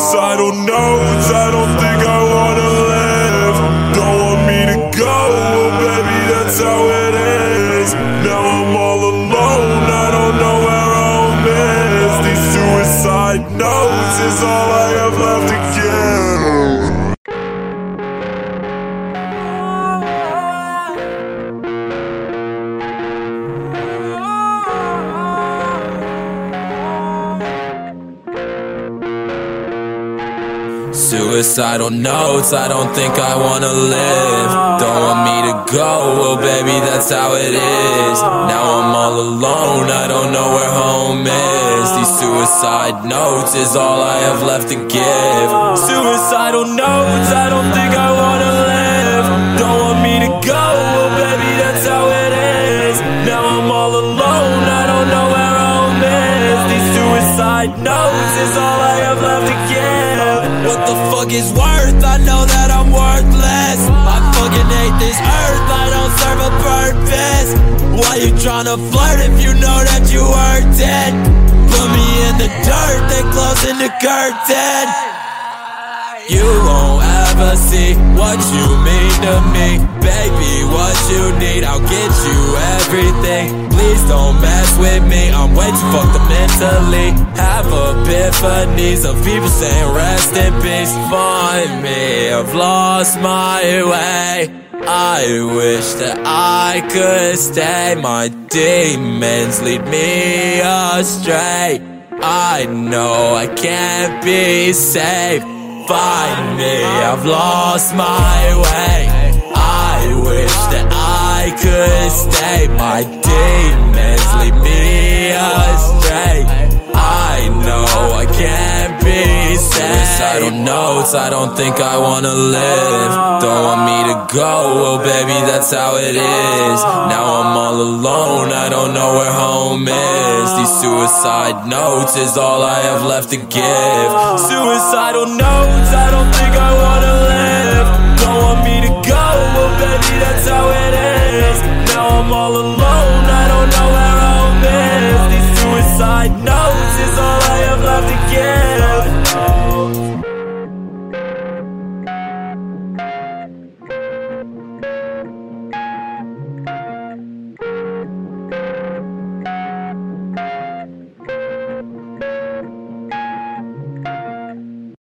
Suicidal notes, I don't think I wanna live. Don't want me to go, well baby that's how it is. Now I'm all alone, I don't know where home is. These suicide notes is all I have left to give. Suicidal notes, I don't think I wanna live. Don't want me to go, well baby that's how it is. Now I'm all alone, I don't know where home is. These suicide notes is all I have left to give. Suicidal notes, I don't think I wanna live. Don't want me to go, well baby that's how it is. Now I'm all alone, I don't know where home is. These suicide notes is all I have left to give. What the fuck is worth? I know that I'm worthless. I fucking hate this earth, I don't serve a purpose. Why you tryna flirt if you know that you worth it? Put me in the dirt, then closing the curtain. You won't ever see what you mean to me. Baby, what you need, I'll get you everything. Please don't mess with me, I'm way too fucked up mentally. Have epiphanies of people saying rest in peace. Find me, I've lost my way. I wish that I could stay. My demons lead me astray. I know I can't be safe. Find me, I've lost my way. I wish that I could stay. My demons lead me astray. I know I can't be safe. Suicidal notes, I don't think I wanna live. Don't want me to go, well baby that's how it is. Now I'm all alone, I don't know where home is. These suicide notes is all I have left to give. Suicidal notes, I don't think I wanna live.